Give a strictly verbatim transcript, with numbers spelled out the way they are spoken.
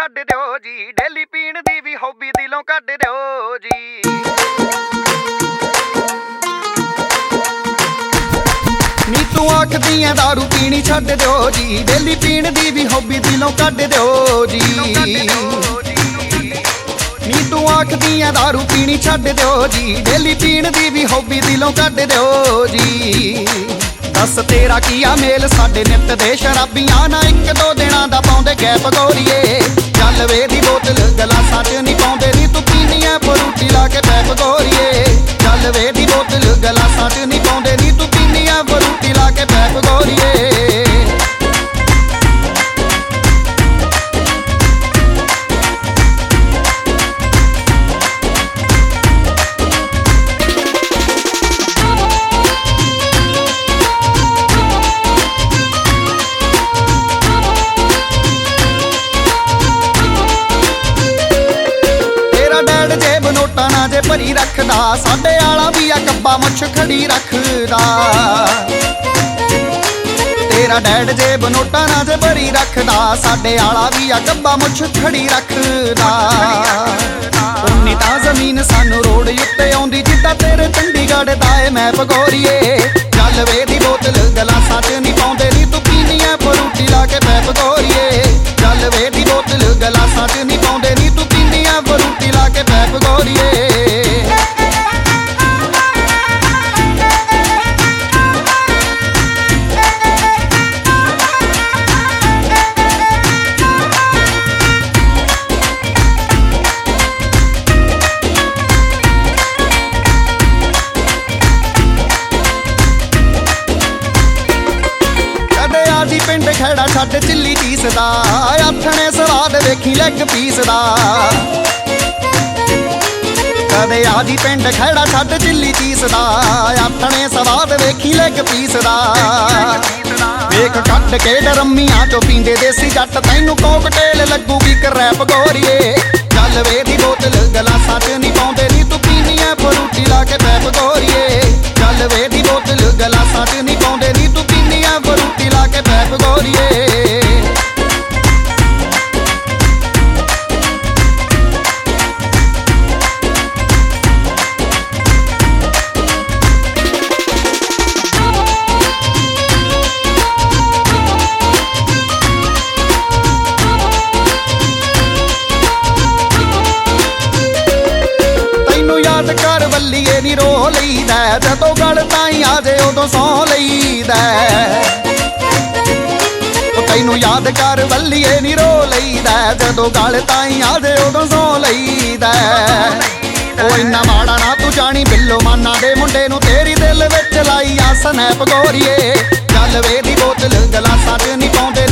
ਛੱਡ ਦਿਓ ਜੀ, ਡੇਲੀ ਪੀਣ ਦੀ ਵੀ ਹੌਬੀ ਦਿਲੋਂ ਕੱਢ ਦਿਓ ਜੀ। ਨੀ ਤੂੰ ਆਖਦੀ ਐ ਦਾਰੂ ਪੀਣੀ ਛੱਡ ਦਿਓ ਜੀ, ਡੇਲੀ ਪੀਣ ਦੀ ਵੀ ਹੌਬੀ ਦਿਲੋਂ ਕੱਢ ਦਿਓ ਜੀ। ਨੀ ਤੂੰ ਆਖਦੀ ਐ ਦਾਰੂ ਪੀਣੀ ਛੱਡ ਦਿਓ ਜੀ, ਡੇਲੀ ਪੀਣ ਦੀ ਵੀ ਹੌਬੀ ਦਿਲੋਂ ਕੱਢ ਦਿਓ ਜੀ। ਦੱਸ ਤੇਰਾ ਕੀ ਆ ਮੇਲ ਸਾਡੇ ਨਿੱਤ ਦੇ ਸ਼ਰਾਬੀਆਂ ਨਾ, ਇੱਕ ਦੋ ਦਿਨਾਂ ਦਾ ਪਾਉਂਦੇ ਗੈਪ ਗੋਰੀਏ। ਚੱਲ ਵੇ ਦੀ ਬੋਤਲ ਗਲਾਸਾਂ 'ਚ ਨਹੀਂ ਪਾਉਂਦੇ, ਨੀ ਤੂੰ ਪੀਨੀ ਐ ਫਰੂਟੀ ਲਾ ਕੇ ਪੈਪ ਗੋਰੀਏ। ਚੱਲ ਵੇ ਦੀ ਬੋਤਲ ਗਲਾਸਾਂ 'ਚ ਨਹੀਂ ਪਾਉਂਦੇ, ਨੀ ਤੂੰ ਪੀਨੀ ਐ ਫਰੂਟੀ ਲਾ ਕੇ ਪੈਪ ਗੋਰੀਏ। ਜੇਬ ਨੋਟਾਂ ਨਾ ਜੇ ਭਰੀ ਰੱਖਦਾ, ਸਾਡੇ ਆਲਾ ਵੀ ਆ ਕੱਬਾ ਮੁੱਛ ਖੜੀ ਰੱਖਦਾ। ਤੇਰਾ ਡੈਡ ਜੇਬ ਨੋਟਾਂ ਨਾ ਜੇ ਭਰੀ ਰੱਖਦਾ, ਸਾਡੇ ਆਲਾ ਵੀ ਆ ਕੱਬਾ ਮੁੱਛ ਖੜੀ ਰੱਖਦਾ। ਉਨੀ ਤਾਂ ਜ਼ਮੀਨ ਸਾਨੂੰ ਰੋਡ ਉੱਤੇ ਆਉਂਦੀ, ਜਿੱਦਾਂ ਤੇਰੇ ਚੰਡੀਗੜ੍ਹ ਦਾ ਏ ਮੈਪ ਗੋਰੀਏ। ਚੱਲ ਵੇ ਦੀ ਬੋਤਲ ਗਲਾਸਾਂ 'ਚ ਨਹੀਂ ਪਾਉਂਦੇ, ਨੀ ਤੂੰ ਪੀਨੀ ਐ ਫਰੂਟੀ ਲਾ ਕੇ ਪੈਪ ਗੋਰੀਏ। ਚੱਲ ਵੇ ਦੀ ਬੋਤਲ ਗਲਾਸਾਂ 'ਚ ਨਹੀਂ ਪਾਉਂਦੇ, ਨੀ ਤੂੰ ਪੀਨੀ ਐ ਫਰੂਟੀ ਲਾ ਕੇ ਪੈਪ ਗੋਰੀਏ। ਜੀ ਪਿੰਡ ਖੇੜਾ ਛੱਡ ਚਿੱਲੀ ਪੀਸਦਾ, ਆਥਣੇ ਸਵਾਦ ਵੇਖੀ ਲੈਗ ਪੀਸਦਾ। ਕਦੇ ਆ ਜੀ ਪਿੰਡ ਖੇੜਾ ਛੱਡ ਚਿੱਲੀ ਪੀਸਦਾ, ਆਥਣੇ ਸਵਾਦ ਵੇਖੀ ਲੈਗ ਪੀਸਦਾ। ਵੇਖ ਕੱਢ ਕੇ ਡਰਮੀਆਂ ਚੋਂ ਪੀਂਦੇ ਦੇਸੀ ਜੱਟ, ਤੈਨੂੰ ਕੋਕਟੇਲ ਲੱਗੂਗੀ ਕਰੈਪ ਗੋਰੀਏ। ਚੱਲ ਵੇ ਦੀ ਬੋਤਲ ਗਲਾਸਾਂ 'ਚ ਨਹੀਂ ਪਾਉਂਦੇ, ਨੀ ਤੂੰ ਪੀਨੀ ਐ ਫਰੂਟੀ ਲਾ ਕੇ ਪੈਪ ਗੋਰੀਏ। ਚੱਲ ਵੇ ਦੀ ਬੋਤਲ ਗਲਾਸਾਂ 'ਚ ਨਹੀਂ ਪਾਉਂਦੇ, ਨੀ ਤੂੰ ਪੀਨੀ ਐ ਫਰੂਟੀ ਲਾ ਕੇ ਪੈਪ ਗੋਰੀਏ। ਯਾਦ ਕਰ ਵੱਲੀਏ ਨੀ ਰੋ ਲਈਦਾ, ਜਦੋਂ ਗਲ ਤਾਈਂ ਆ ਜੇ ਉਦੋਂ ਸੌ ਲਈਦਾ। ਤੈਨੂੰ ਯਾਦ ਕਰ ਵੱਲੀਏ ਨੀ ਰੋ ਲਈਦਾ, ਜਦੋਂ ਗਲ ਤਾਈਂ ਆ ਜੇ ਉਦੋਂ ਸੌ ਲਈਦਾ। ਉਹ ਇੰਨਾ ਮਾੜਾ ਨਾ ਤੂੰ ਜਾਣੀ, ਬਿੱਲੋ ਮਾਨਾ ਦੇ ਮੁੰਡੇ ਨੂੰ ਤੇਰੀ ਦਿਲ ਵਿੱਚ ਲਾਈ ਆ ਸਨੈਪ ਗੋਰੀਏ। ਚੱਲ ਵੇ ਦੀ ਬੋਤਲ ਗਲਾਸਾਂ 'ਚ ਨਹੀਂ ਪਾਉਂਦੇ,